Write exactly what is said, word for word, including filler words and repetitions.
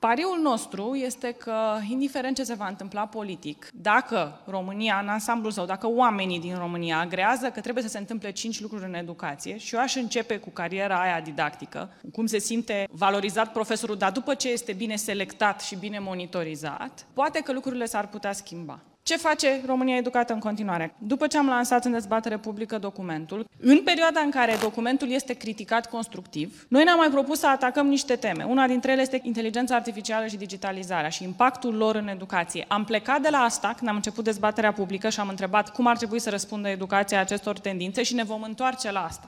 Pariul nostru este că, indiferent ce se va întâmpla politic, dacă România, în ansamblul său, dacă oamenii din România agrează că trebuie să se întâmple cinci lucruri în educație și eu aș începe cu cariera aia didactică, cum se simte valorizat profesorul, dar după ce este bine selectat și bine monitorizat, poate că lucrurile s-ar putea schimba. Ce face România Educată în continuare? După ce am lansat în dezbatere publică documentul, în perioada în care documentul este criticat constructiv, noi ne-am mai propus să atacăm niște teme. Una dintre ele este inteligența artificială și digitalizarea și impactul lor în educație. Am plecat de la asta când am început dezbaterea publică și am întrebat cum ar trebui să răspundă educația acestor tendințe și ne vom întoarce la asta.